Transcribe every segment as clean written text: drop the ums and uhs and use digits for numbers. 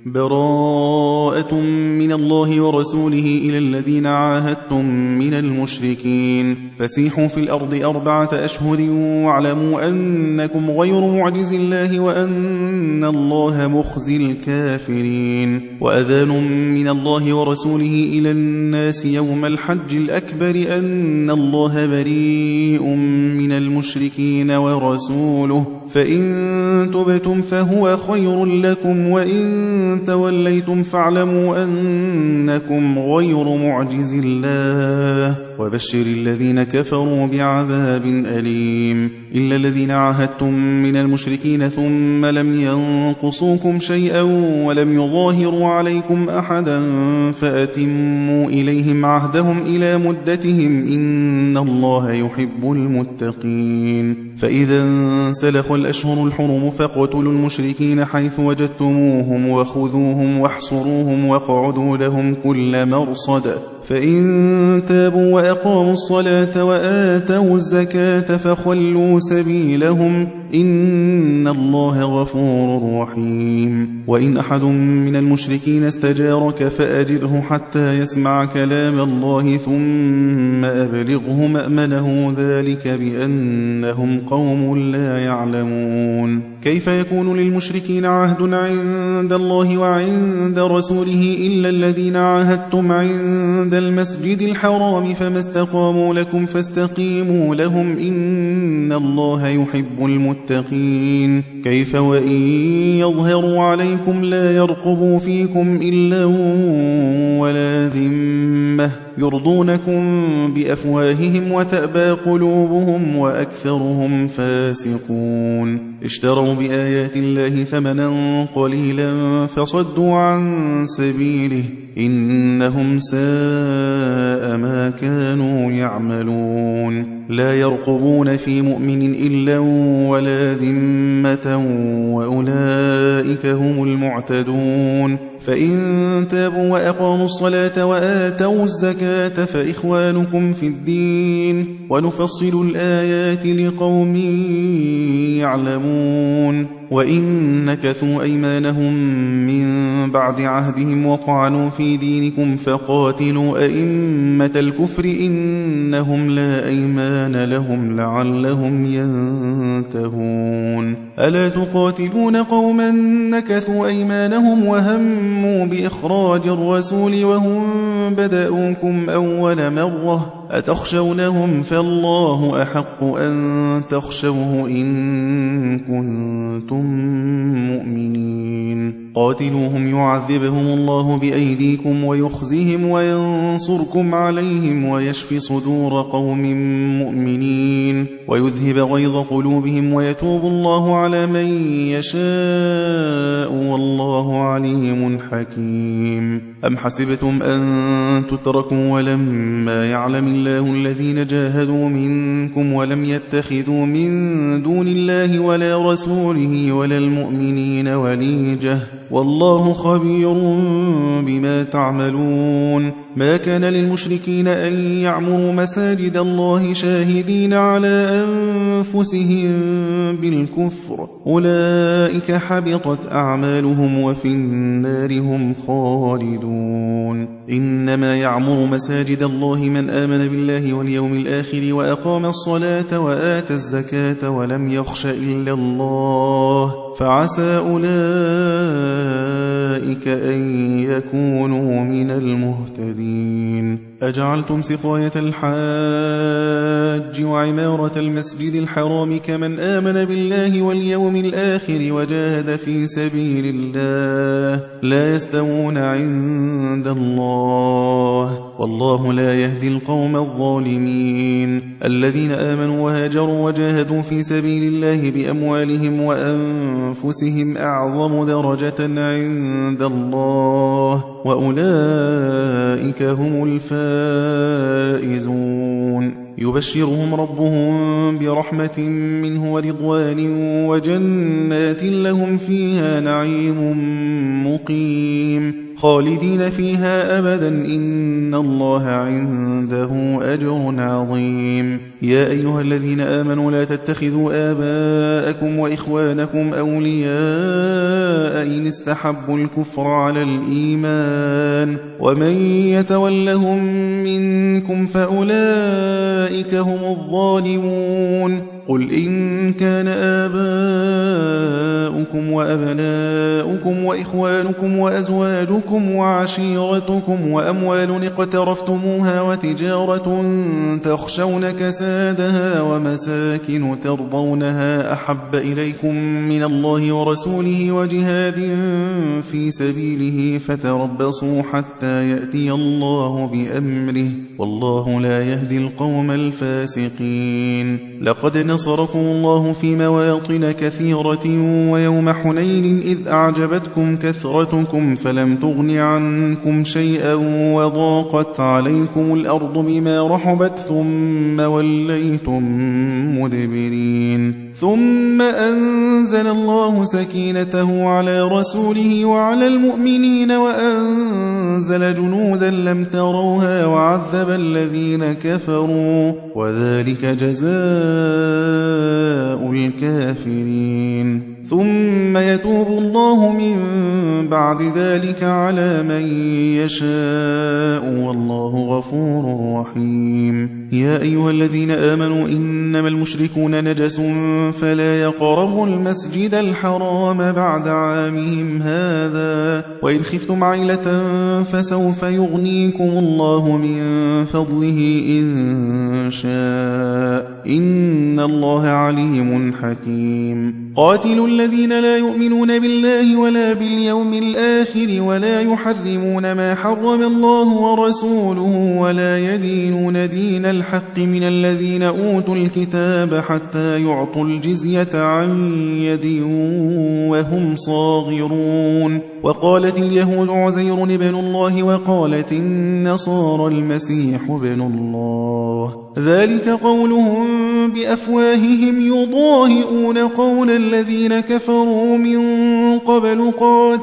براءة من الله ورسوله إلى الذين عاهدتم من المشركين فسيحوا في الأرض 4 أشهر واعلموا أنكم غير معجز الله وأن الله مخزي الكافرين وأذان من الله ورسوله إلى الناس يوم الحج الأكبر أن الله بريء من المشركين ورسوله فإن تبتم فهو خير لكم وإن توليتم فاعلموا أنكم غير معجز الله وبشر الذين كفروا بعذاب أليم إلا الذين عاهدتم من المشركين ثم لم ينقصوكم شيئا ولم يظاهروا عليكم أحدا فأتموا إليهم عهدهم إلى مدتهم إن الله يحب المتقين فإذا انسلخ الأشهر الحرم فاقتلوا المشركين حيث وجدتموهم وخذوهم واحصروهم واقعدوا لهم كل مرصد فإن تابوا وأقاموا الصلاة وآتوا الزكاة فخلوا سبيلهم إن الله غفور رحيم وإن أحد من المشركين استجارك فأجره حتى يسمع كلام الله ثم أبلغه مأمنه ذلك بأنهم قوم لا يعلمون كيف يكون للمشركين عهد عند الله وعند رسوله إلا الذين عاهدتم عند المسجد الحرام فما استقاموا لكم فاستقيموا لهم إن الله يحب المتقين كيف وإن يظهروا عليكم لا يرقبوا فيكم إلا ولا ذمة يرضونكم بأفواههم وتأبى قلوبهم وأكثرهم فاسقون اشتروا بآيات الله ثمنا قليلا فصدوا عن سبيله إنهم ساء ما كانوا يعملون لا يرقبون في مؤمن إلا ولا ذمة وأولئك هم المعتدون فإن تابوا وأقاموا الصلاة وآتوا الزكاة فإخوانكم في الدين ونفصل الآيات لقوم يعلمون وإن نكثوا أيمانهم من بعد عهدهم وطعنوا في دينكم فقاتلوا أئمة الكفر إنهم لا أيمان لهم لعلهم ينتهون ألا تقاتلون قوما نكثوا أيمانهم وهموا بإخراج الرسول وهم بدأوكم أول مرة أتخشونهم فالله أحق أن تخشوه إن كنتم مؤمنين قاتلوهم يعذبهم الله بأيديكم ويخزهم وينصركم عليهم ويشفي صدور قوم مؤمنين ويذهب غيظ قلوبهم ويتوب الله على من يشاء والله عليم حكيم أم حسبتم أن تتركوا ولما يعلم الله الذين جاهدوا منكم ولم يتخذوا من دون الله ولا رسوله ولا المؤمنين وليجة والله خبير بما تعملون ما كان للمشركين أن يعمروا مساجد الله شاهدين على أنفسهم بالكفر أولئك حبطت أعمالهم وفي النار هم خالدون إنما يعمر مساجد الله من آمن بالله واليوم الآخر وأقام الصلاة وآتى الزكاة ولم يخش إلا الله فعسى أولئك أن يكونوا من المهتدين أجعلتم سقاية الحاج وعمارة المسجد الحرام كمن آمن بالله واليوم الآخر وجاهد في سبيل الله لا يستوون عند الله والله لا يهدي القوم الظالمين الذين آمنوا وهاجروا وجاهدوا في سبيل الله بأموالهم وأنفسهم أعظم درجة عند الله وأولئك هم الفائزون يبشرهم ربهم برحمة منه ورضوان وجنات لهم فيها نعيم مقيم خالدين فيها أبدا إن الله عنده أجر عظيم. يا أيها الذين آمنوا لا تتخذوا آباءكم وإخوانكم أولياء إن استحبوا الكفر على الإيمان ومن يتولهم منكم فأولئك هم الظالمون. قل إن كان آباؤكم وأبناؤكم وإخوانكم وأزواجكم وعشيرتكم وأموال اقترفتموها وتجارة تخشون كسادها ومساكن ترضونها أحب إليكم من الله ورسوله وجهاد في سبيله فتربصوا حتى يأتي الله بأمره والله لا يهدي القوم الفاسقين. لقد نصركم الله في مواطن كثيرة ويوم حنين إذ أعجبتكم كثرتكم فلم تغن عنكم شيئا وضاقت عليكم الأرض بما رحبت ثم وليتم مدبرين. ثم أنزل الله سكينته على رسوله وعلى المؤمنين وأنزل جنودا لم تروها وعذب الذين كفروا وذلك جزاء الكافرين. ثم يتوب الله من بعد ذلك على من يشاء والله غفور رحيم. يا أيها الذين آمنوا إنما المشركون نجس فلا يقربوا المسجد الحرام بعد عامهم هذا وإن خفتم عيلة فسوف يغنيكم الله من فضله إن شاء إن الله عليم حكيم. قاتلوا الذين لا يؤمنون بالله ولا باليوم الآخر ولا يحرمون ما حرم الله ورسوله ولا يدينون دين الحق من الذين أوتوا الكتاب حتى يعطوا الجزية عن يد وهم صاغرون. وقالت اليهود عزير ابن الله وقالت النصارى المسيح ابن الله ذلك قولهم بأفواههم يضاهئون قول الذين كفروا من قبل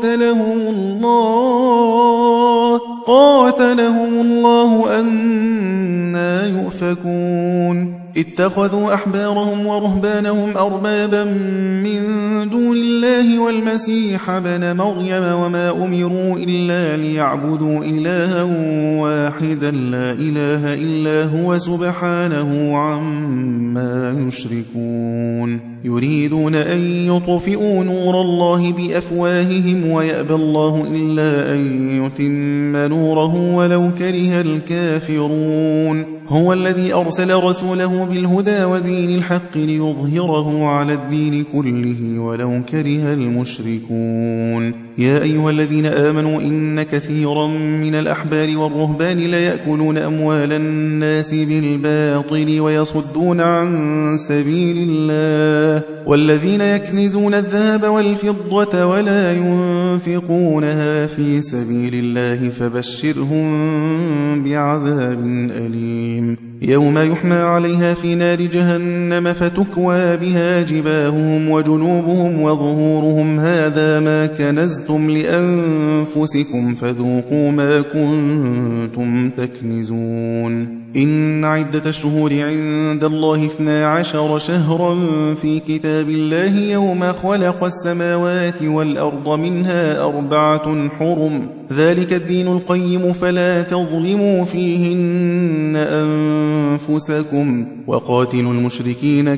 قاتلهم الله أنى يؤفكون. اتخذوا أحبارهم ورهبانهم أربابا من دون الله والمسيح ابن مريم وما أمروا إلا ليعبدوا إلها واحدا لا إله إلا هو سبحانه عما يشركون. يريدون أن يطفئوا نور الله بأفواههم ويأبى الله إلا أن يتم نوره ولو كره الكافرون. هو الذي أرسل رسوله بالهدى ودين الحق ليظهره على الدين كله ولو كره المشركون. يا أيها الذين آمنوا إن كثيرا من الأحبار والرهبان ليأكلون أموال الناس بالباطل ويصدون عن سبيل الله والذين يكنزون الذهب والفضة ولا ينفقونها في سبيل الله فبشرهم بعذاب أليم. يوم يحمى عليها في نار جهنم فتكوى بها جباههم وجنوبهم وظهورهم هذا ما كنزتم لأنفسكم فذوقوا ما كنتم تكنزون. إن عدة الشهور عند الله 12 شهرا في كتاب الله يوم خلق السماوات والأرض منها 4 حرم ذلك الدين القيم فلا تظلموا فيهن أنفسكم وقاتلوا المشركين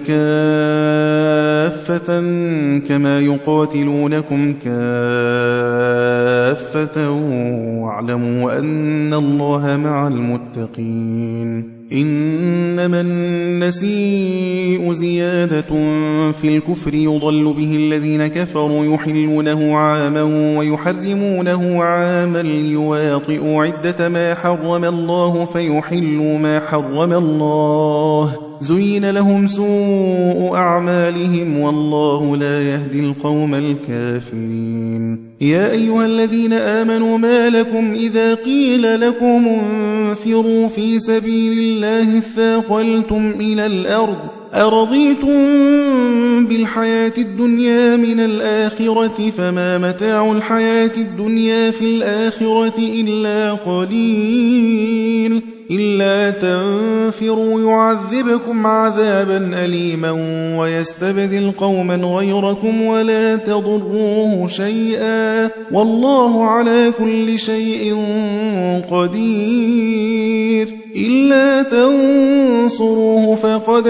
كافة كما يقاتلونكم كافة واعلموا أن الله مع المتقين. إنما النسيء زيادة في الكفر يضل به الذين كفروا يحلونه عاما ويحرمونه عاما ليواطئوا عدة ما حرم الله فيحلوا ما حرم الله زين لهم سوء أعمالهم والله لا يهدي القوم الكافرين. يا أيها الذين آمنوا ما لكم إذا قيل لكم انفروا في سبيل الله اثاقلتم إلى الأرض أرضيتم بالحياة الدنيا من الآخرة فما متاع الحياة الدنيا في الآخرة إلا قليل إلا تنفروا يعذبكم عذابا أليما ويستبدل قوما غيركم ولا تضروه شيئا والله على كل شيء قدير إلا تنصروه فقد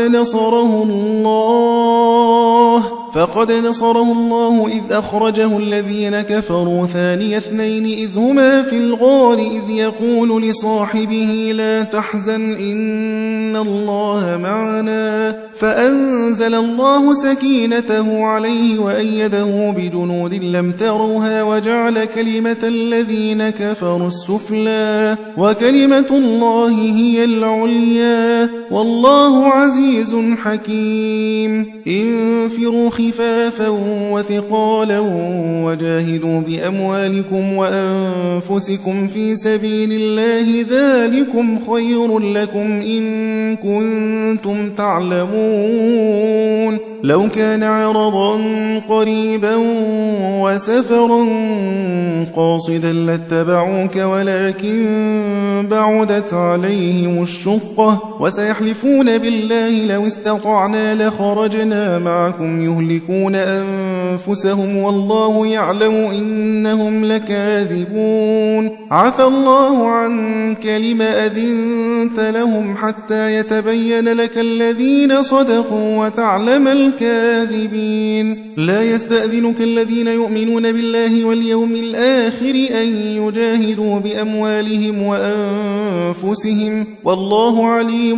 نصره الله إذ أخرجه الذين كفروا ثاني اثنين إذ هما في الغار إذ يقول لصاحبه لا تحزن إن الله معنا فأنزل الله سكينته عليه وأيده بجنود لم تروها وجعل كلمة الذين كفروا السفلى وكلمة الله هي العليا والله عزيز حكيم انفروا خفافا وثقالا وجاهدوا بأموالكم وأنفسكم في سبيل الله ذلكم خير لكم إن كنتم تعلمون لو كان عرضا قريبا وسفرا قاصدا لاتبعوك ولكن بعدت عليهم الشقة وسيحلفون بالله لو استطعنا لخرجنا معكم يهلكون أنفسهم والله يعلم إنهم لكاذبون عفى الله عنك لم أذنت لهم حتى يتبين لك الذين صدقوا وتعلم الكاذبين لا يستأذنك الذين يؤمنون بالله واليوم الآخر أن يجاهدوا بأموالهم وأنفسهم والله عليم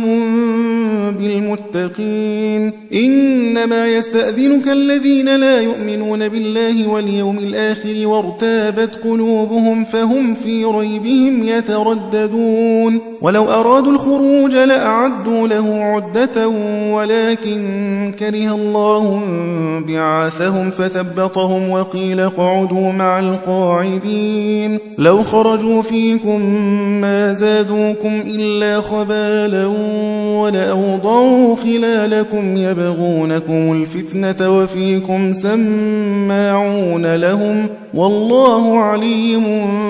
بالمتقين إنما يستأذنك الذين لا يؤمنون بالله واليوم الآخر وارتابت قلوبهم فهم في ريبهم يترددون ولو أرادوا الخروج لأعدوا له عدة ولكن كره الله بعاثهم فثبطهم وقيل اقعدوا مع القاعدين لو خرجوا فيكم ما زادوكم إلا خبالا ولأوضعوا خلالكم يبغونكم الفتنة وفيكم سماعون لهم والله عليم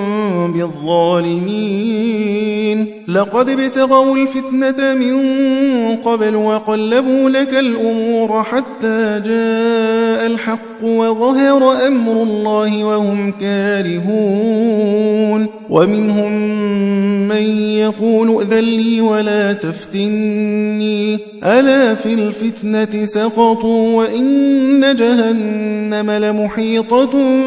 بالظالمين لقد ابتغوا الفتنة من قبل وقلبوا لك الأمور حتى جاء الحق وظهر أمر الله وهم كارهون ومنهم من يقول ائذن لي ولا تفتني ألا في الفتنة سقطوا وإن جهنم لمحيطة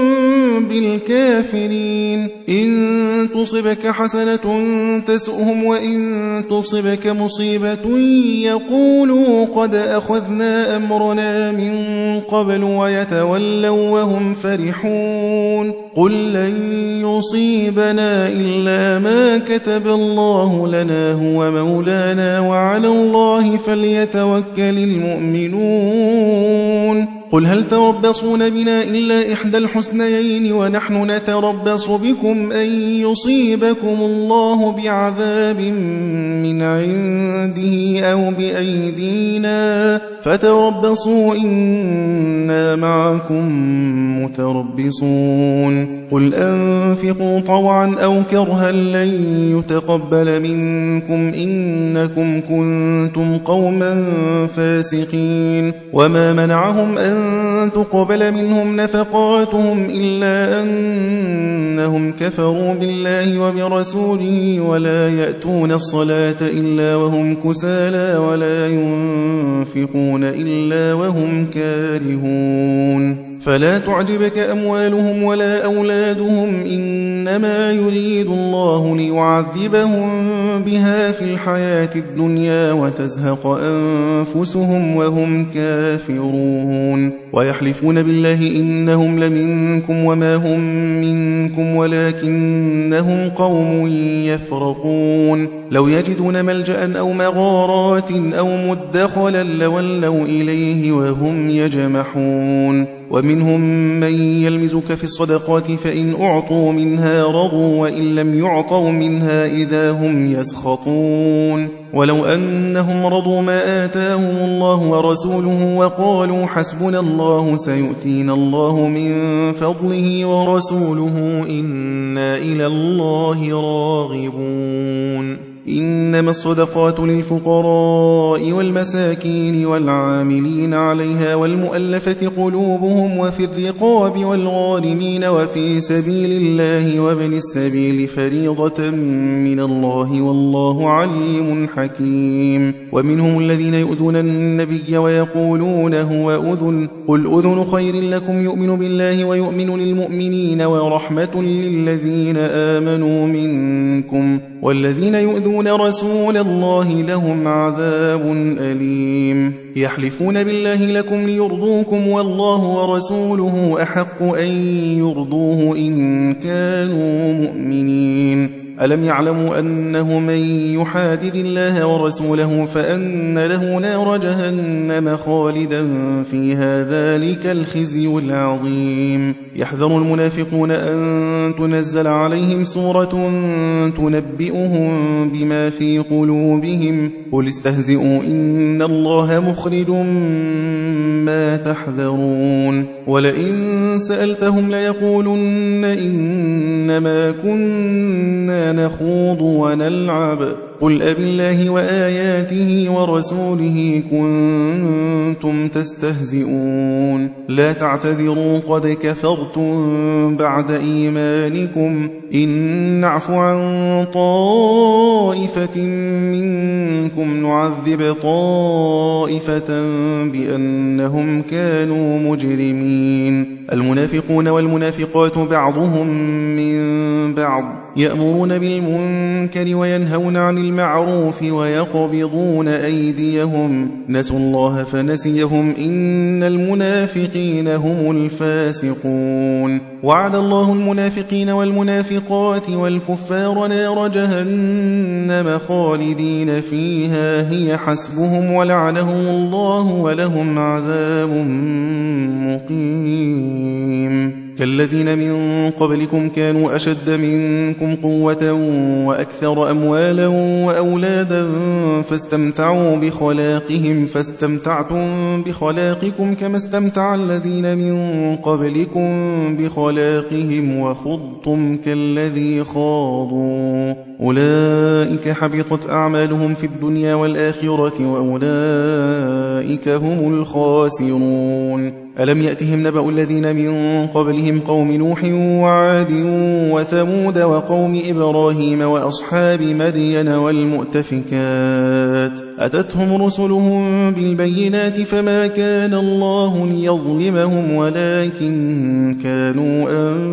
بالكافرين إن تصبك حسنة تسؤهم وإن تصبك مصيبة يقولوا قد أخذنا أمرنا من قبل ويتولوا وهم فرحون قل لن يصيبنا إلا ما كتب الله لنا هو مولانا وعلى الله فليتوكل المؤمنون قل هل تربصون بنا إلا إحدى الحسنيين ونحن نتربص بكم أن يصيبكم الله بعذاب من عنده أو بأيدينا فتربصوا إنا معكم متربصون قل أنفقوا طوعا أو كرها لن يتقبل منكم إنكم كنتم قوما فاسقين وما منعهم أن تقبل منهم نفقاتهم إلا أنهم كفروا بالله وبرسوله ولا يأتون الصلاة إلا وهم كسالى ولا ينفقون إلا وهم كارهون فلا تعجبك أموالهم ولا أولادهم إنما يريد الله ليعذبهم بها في الحياة الدنيا وتزهق أنفسهم وهم كافرون ويحلفون بالله إنهم لمنكم وما هم منكم ولكنهم قوم يفرقون لو يجدون ملجأ أو مغارات أو مدخلا لولوا إليه وهم يجمحون ومنهم من يلمزك في الصدقات فإن أعطوا منها رضوا وإن لم يعطوا منها إذا هم يسخطون ولو أنهم رضوا ما آتاهم الله ورسوله وقالوا حسبنا الله سيؤتينا الله من فضله ورسوله إنا إلى الله راغبون. إنما الصدقات للفقراء والمساكين والعاملين عليها والمؤلفة قلوبهم وفي الرقاب والغارمين وفي سبيل الله وابن السبيل فريضة من الله والله عليم حكيم. ومنهم الذين يؤذون النبي ويقولون هو أذن قل أذن خير لكم يؤمن بالله ويؤمن للمؤمنين ورحمة للذين آمنوا منكم والذين يؤذون رسول الله لهم عذاب أليم. يحلفون بالله لكم ليرضوكم والله ورسوله أحق أن يرضوه إن كانوا مؤمنين. ألم يعلموا أنه من يحادد الله ورسوله فأن له نار جهنم خالدا فيها ذلك الخزي العظيم. يحذر المنافقون أن تنزل عليهم سورة تنبئهم بما في قلوبهم قل استهزئوا إن الله مخرج ما تحذرون. ولئن سألتهم ليقولن إنما كنا نخوض ونلعب قل أبالله وآياته ورسوله كنتم تستهزئون لا تعتذروا قد كفرتم بعد إيمانكم إن نعف عن طائفة منكم نعذب طائفة بأنهم كانوا مجرمين. المنافقون والمنافقات بعضهم من بعض يأمرون بالمنكر وينهون عن المعروف ويقبضون أيديهم نسوا الله فنسيهم إن المنافقين هم الفاسقون. وعد الله المنافقين والمنافقات والكفار نار جهنم خالدين فيها هي حسبهم ولعنهم الله ولهم عذاب مقيم. كالذين من قبلكم كانوا أشد منكم قوة وأكثر أموالا وأولادا فاستمتعوا بخلاقهم فاستمتعتم بخلاقكم كما استمتع الذين من قبلكم بخلاقهم وخضتم كالذي خاضوا أولئك حبطت أعمالهم في الدنيا والآخرة وأولئك هم الخاسرون. ألم يأتهم نبأ الذين من قبلهم قوم نوح وعاد وثمود وقوم إبراهيم وأصحاب مدين والمؤتفكات أتتهم رسلهم بالبينات فما كان الله ليظلمهم ولكن كانوا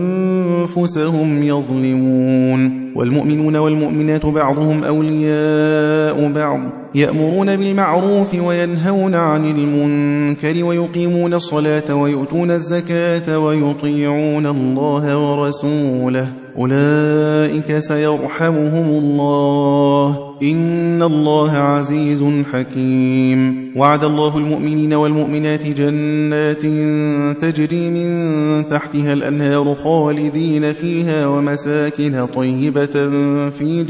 أنفسهم يظلمون. والمؤمنون والمؤمنات بعضهم أولياء بعض يأمرون بالمعروف وينهون عن المنكر ويقيمون الصلاة ويؤتون الزكاة ويطيعون الله ورسوله أولئك سيرحمهم الله إن الله عزيز حكيم. وعد الله المؤمنين والمؤمنات جنات تجري من تحتها الأنهار خالدين فيها ومساكن طيبة في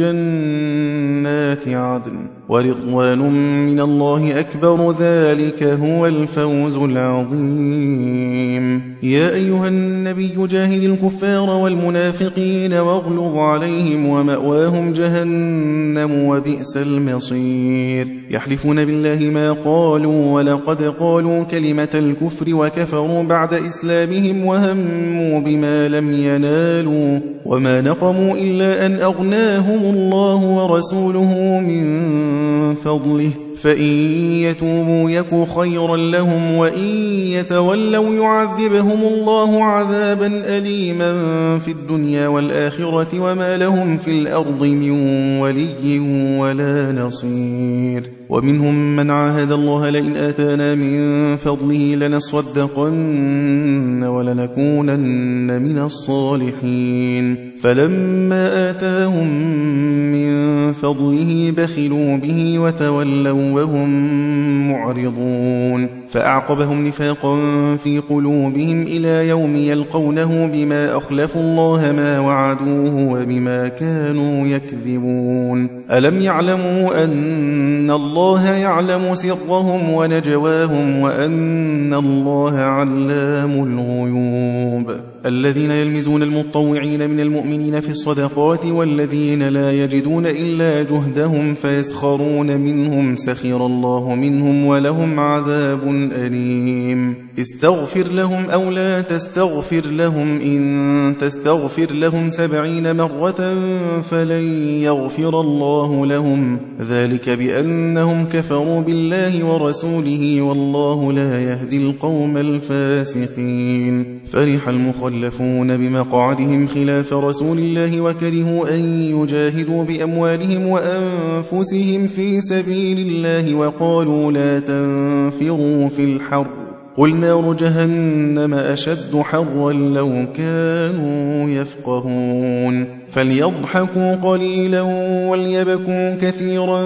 جنات عدن ورضوان من الله أكبر ذلك هو الفوز العظيم. يا أيها النبي جاهد الكفار والمنافقين واغلظ عليهم ومأواهم جهنم وبئس المصير. يحلفون بالله ما قالوا ولقد قالوا كلمة الكفر وكفروا بعد إسلامهم وهموا بما لم ينالوا وما نقموا إلا أن أغناهم الله ورسوله من فضله فإن يتوبوا يك خيرا لهم وإن يتولوا يعذبهم الله عذابا أليما في الدنيا والآخرة وما لهم في الأرض من ولي ولا نصير. ومنهم من عاهد الله لئن آتانا من فضله لنصدقن ولنكونن من الصالحين فلما آتاهم من فضله بخلوا به وتولوا وهم معرضون فأعقبهم نفاقا في قلوبهم إلى يوم يلقونه بما أخلفوا الله ما وعدوه وبما كانوا يكذبون. ألم يعلموا أن الله يعلم سرهم ونجواهم وأن الله علام الغيوب. الذين يلمزون المطوعين من المؤمنين في الصدقات والذين لا يجدون إلا جهدهم فيسخرون منهم سخر الله منهم ولهم عذاب أليم. استغفر لهم أو لا تستغفر لهم إن تستغفر لهم 70 مرة فلن يغفر الله لهم ذلك بأنهم كفروا بالله ورسوله والله لا يهدي القوم الفاسقين. فرح المخلفون بمقعدهم خلاف رسول الله وكرهوا أن يجاهدوا بأموالهم وأنفسهم في سبيل الله وقالوا لا تنفروا في الحر قل نار جهنم أشد حرا لو كانوا يفقهون. فليضحكوا قليلا وليبكوا كثيرا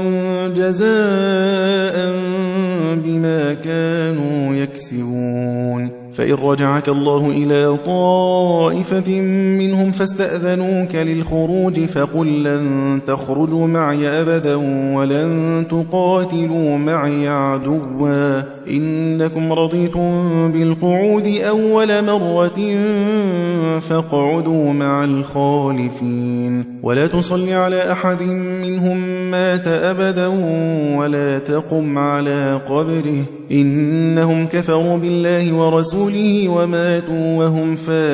جزاء بما كانوا يكسبون. فإن رجعك الله إلى طائفة منهم فاستأذنوك للخروج فقل لن تخرجوا معي أبدا ولن تقاتلوا معي عدوا إنكم رضيتم بالقعود أول مرة فاقعدوا مع الخالفين. ولا تصل على أحد منهم مات أبدا ولا تقم على قبره إنهم كفروا بالله ورسوله وماتوا وهم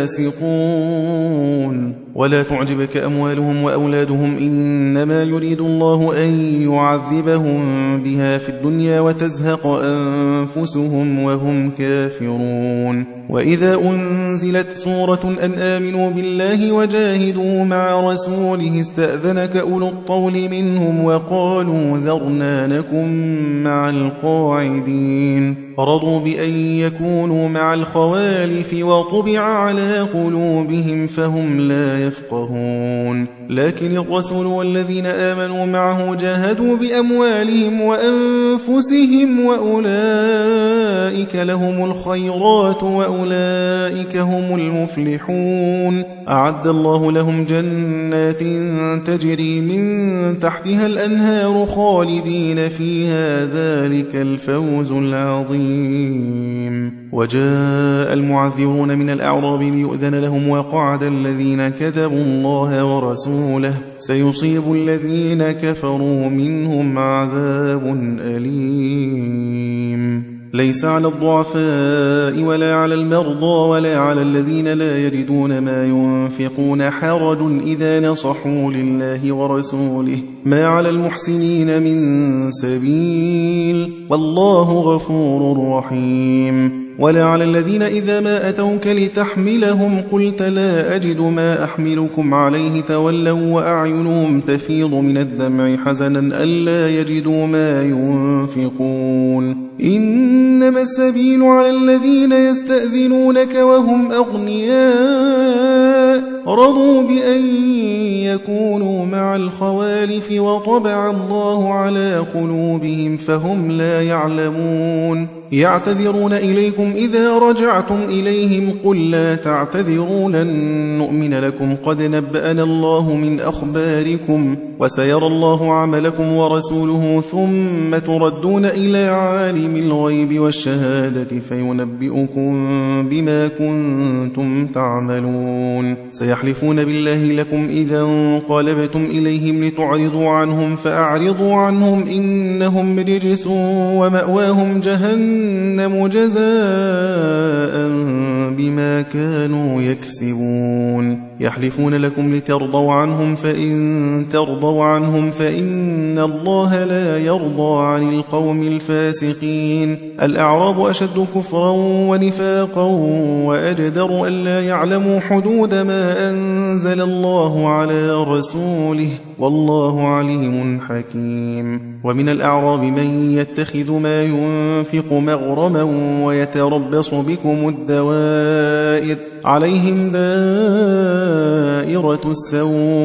فاسقون. ولا تعجبك أموالهم وأولادهم إنما يريد الله أن يعذبهم بها في الدنيا وتزهق أنفسهم وهم كافرون. وإذا أنزلت سورة أن آمنوا بالله وجاهدوا مع رسوله استأذنك أولو الطول منهم وقالوا ذرنا نكن مع القاعدين رضوا بأن يكونوا مع الخوالف وطبع على قلوبهم فهم لا يفقهون. لكن الرسول والذين آمنوا معه جاهدوا بأموالهم وأنفسهم وأولئك لهم الخيرات وأولئك هم المفلحون. أعد الله لهم جنات تجري من تحتها الأنهار خالدين فيها ذلك الفوز العظيم. وجاء المعذرون من الأعراب ليؤذن لهم وقعد الذين كذبوا الله ورسوله سيصيب الذين كفروا منهم عذاب أليم. ليس على الضعفاء ولا على المرضى ولا على الذين لا يجدون ما ينفقون حرج إذا نصحوا لله ورسوله ما على المحسنين من سبيل والله غفور رحيم. ولا على الذين إذا ما أتوك لتحملهم قلت لا أجد ما أحملكم عليه تولوا وأعينهم تفيض من الدمع حزنا ألا يجدوا ما ينفقون. إنما السبيل على الذين يستأذنونك وهم أغنياء رضوا بأن يكونوا مع الخوالف وطبع الله على قلوبهم فهم لا يعلمون. يعتذرون إليكم إذا رجعتم إليهم قل لا تعتذروا لن نؤمن لكم قد نبأنا الله من أخباركم وسيرى الله عملكم ورسوله ثم تردون إلى عالم الغيب والشهادة فينبئكم بما كنتم تعملون. سيحلفون بالله لكم إذا انقلبتم إليهم لتعرضوا عنهم فأعرضوا عنهم إنهم رجس ومأواهم جهنم جزاء بما كانوا يكسبون. يحلفون لكم لترضوا عنهم فإن ترضوا عنهم فإن الله لا يرضى عن القوم الفاسقين. الأعراب أشد كفرا ونفاقا وأجدر ألا يعلموا حدود ما أنزل الله على رسوله والله عليم حكيم. ومن الأعراب من يتخذ ما ينفق مغرما ويتربص بكم الدوائر عليهم دائرة السوء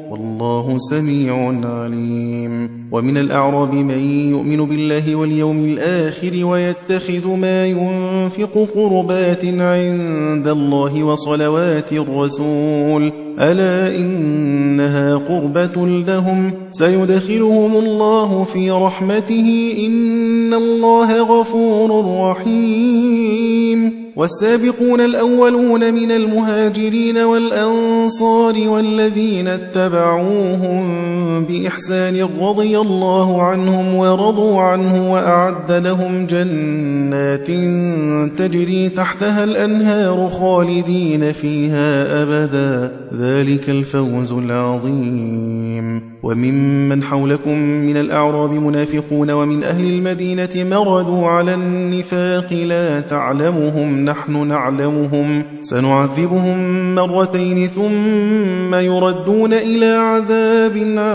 والله سميع عليم. ومن الأعراب من يؤمن بالله واليوم الآخر ويتخذ ما ينفق قربات عند الله وصلوات الرسول ألا إنها قربة لهم سيدخلهم الله في رحمته إن الله غفور رحيم. والسابقون الأولون من المهاجرين والأنصار والذين اتبعوهم بإحسان رضي الله عنهم ورضوا عنه وأعد لهم جنات تجري تحتها الأنهار خالدين فيها أبدا ذلك الفوز العظيم. وممن حولكم من الأعراب منافقون ومن أهل المدينة مردوا على النفاق لا تعلمهم نحن نعلمهم سنعذبهم مرتين ثم يردون إلى عذاب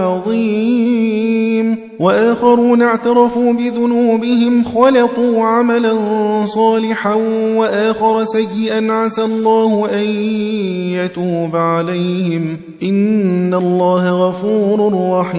عظيم. وآخرون اعترفوا بذنوبهم خلطوا عملا صالحا وآخر سيئا عسى الله أن يتوب عليهم إن الله غفور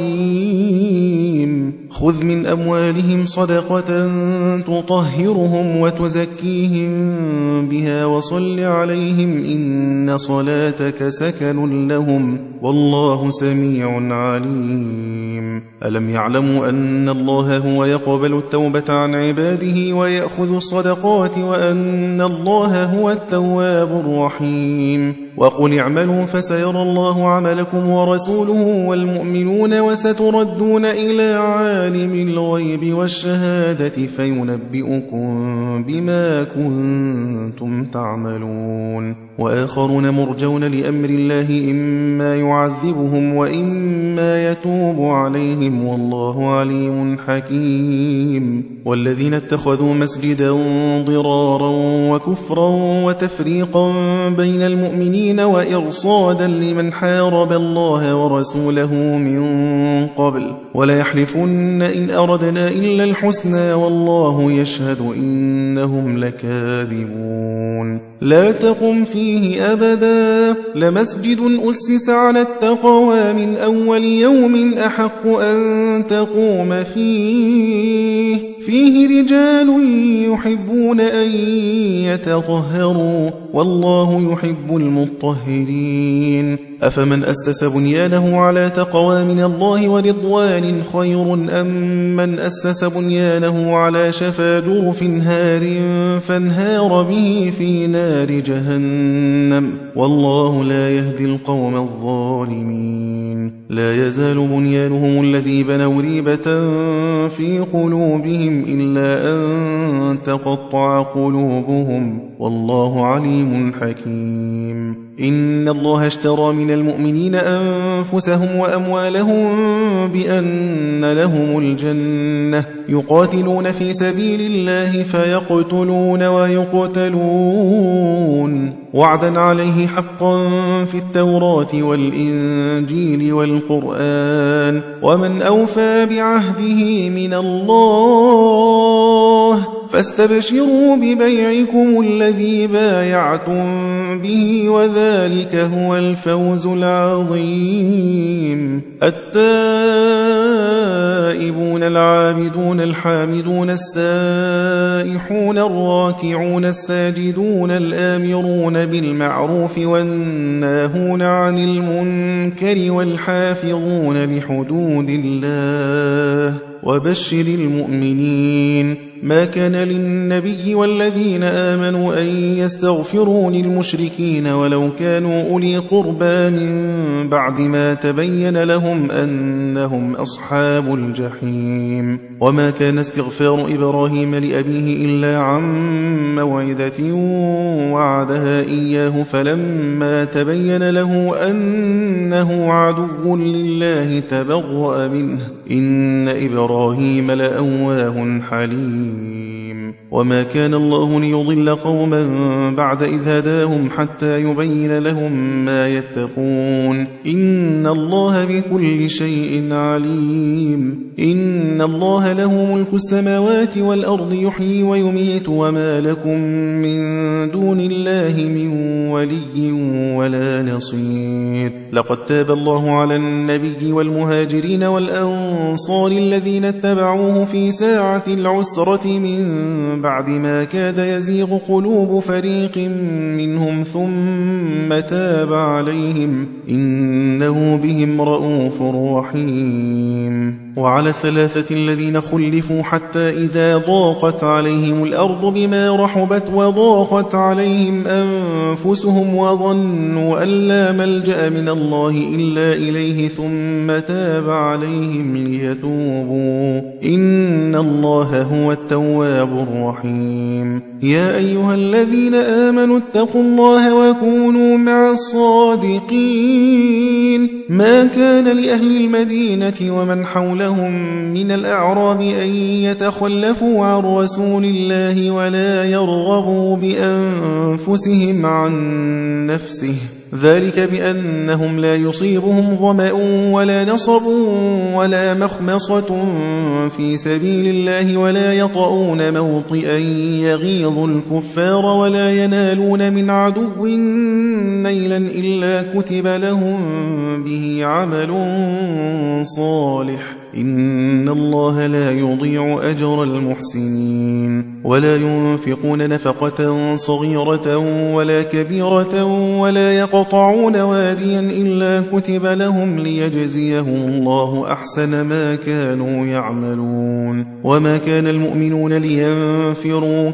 رحيم. خذ من أموالهم صدقة تطهرهم وتزكيهم بها وصل عليهم إن صلاتك سكن لهم والله سميع عليم. ألم يعلموا أن الله هو يقبل التوبة عن عباده ويأخذ الصدقات وأن الله هو التواب الرحيم. وقل اعملوا فسيرى الله عملكم ورسوله والمؤمنون وستردون إلى عالم الغيب والشهادة فينبئكم بما كنتم تعملون. وآخرون مرجون لأمر الله إما يعذبهم وإما يتوب عليهم والله عليم حكيم. والذين اتخذوا مسجدا ضرارا وكفرا وتفريقا بين المؤمنين وإرصادا لمن حارب الله ورسوله من قبل ولا يحلفن إن أردنا إلا الحسنى والله يشهد إنهم لكاذبون. لا تقم فيه أبدا لمسجد أسس على التقوى من أول يوم أحق أن تقوم فيه رجال يحبون أن يتطهروا والله يحب المطهرين. أفمن أسس بنيانه على تقوى من الله ورضوان خير أم من أسس بنيانه على شفا جرف هار فانهار به في نار جهنم والله لا يهدي القوم الظالمين. لا يزال بنيانهم الذي بنوا ريبة في قلوبهم إلا أن تقطع قلوبهم والله عليم حكيم. إن الله اشترى من المؤمنين أنفسهم وأموالهم بأن لهم الجنة يقاتلون في سبيل الله فيقتلون ويقتلون وعدا عليه حقا في التوراة والإنجيل والقرآن ومن أوفى بعهده من الله فاستبشروا ببيعكم الذي بايعتم به وذلك هو الفوز العظيم. التائبون العابدون الحامدون السائحون الراكعون الساجدون الآمرون بالمعروف والناهون عن المنكر والحافظون لحدود الله وبشر المؤمنين. ما كان للنبي والذين آمنوا أن يستغفروا للمشركين ولو كانوا أولي قربى من بعد ما تبين لهم أنهم أصحاب الجحيم. وما كان استغفار إبراهيم لأبيه إلا عن موعدة وعدها إياه فلما تبين له أنه عدو لله تبرأ منه إن إبراهيم لأواه حليم. وما كان الله ليضل قوما بعد إذ هداهم حتى يبين لهم ما يتقون إن الله بكل شيء عليم إن الله له ملك السماوات والأرض يحيي ويميت وما لكم من دون الله من ولي ولا نصير لقد تاب الله على النبي والمهاجرين والأنصار الذين اتبعوه في ساعة العسرة من بعد ما كاد يزيغ قلوب فريق منهم ثم تاب عليهم إنه بهم رؤوف رحيم وعلى الثلاثة الذين خلفوا حتى إذا ضاقت عليهم الأرض بما رحبت وضاقت عليهم أنفسهم وظنوا أن لا ملجأ من الله إلا إليه ثم تاب عليهم ليتوبوا إن الله هو التواب الرحيم يا أيها الذين آمنوا اتقوا الله وكونوا مع الصادقين ما كان لأهل المدينة ومن حولهم من الأعراب أن يتخلفوا عن رسول الله ولا يرغبوا بأنفسهم عن نفسه ذلك بأنهم لا يصيبهم ظمأ ولا نصب ولا مخمصة في سبيل الله ولا يطؤون موطئا يغيظ الكفار ولا ينالون من عدو نيلا إلا كتب لهم به عمل صالح إن الله لا يضيع أجر المحسنين ولا ينفقون نفقة صغيرة ولا كبيرة ولا يقطعون واديا إلا كتب لهم ليجزيهم الله أحسن ما كانوا يعملون وما كان المؤمنون لينفروا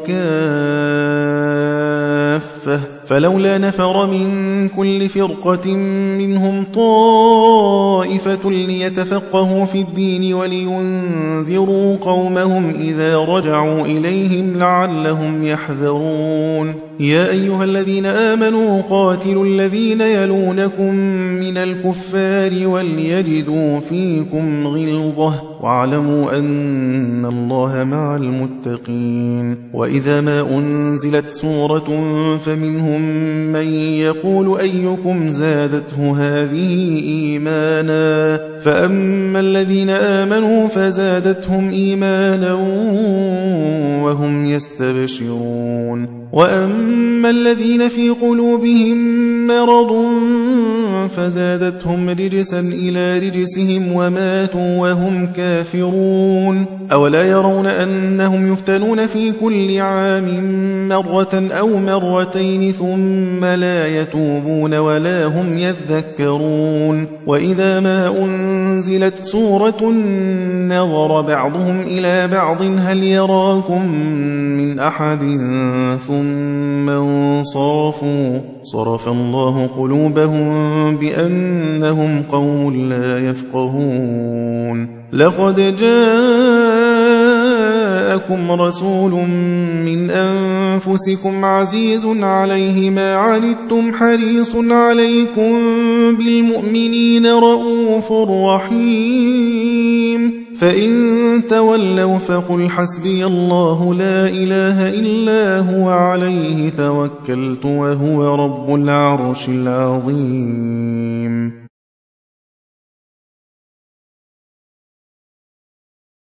كافة فلولا نفر من كل فرقة منهم طائفة ليتفقهوا في الدين ولينذروا قومهم إذا رجعوا إليهم لعلهم يحذرون يا أيها الذين آمنوا قاتلوا الذين يلونكم من الكفار وليجدوا فيكم غلظة واعلموا أن الله مع المتقين وإذا ما أنزلت سورة فمنهم من يقول أيكم زادته هذه إيمانا فأما الذين آمنوا فزادتهم إيمانا وهم يستبشرون وأما الذين في قلوبهم مرض فزادتهم رجسا إلى رجسهم وماتوا وهم كافرون أولا يرون أنهم يفتنون في كل عام مرة أو مرتين ثم لا يتوبون ولا هم يذكرون وإذا ما أنزلت سورة نظر بعضهم إلى بعض هل يراكم من أحد ثم انصرفوا صرف الله قلوبهم بأنهم قوم لا يفقهون لقد جاءكم رسول من أنفسكم عزيز عليه ما عنتم حريص عليكم بالمؤمنين رؤوف رحيم فإن تولوا فقل حسبي الله لا إله إلا هو عليه توكلت وهو رب العرش العظيم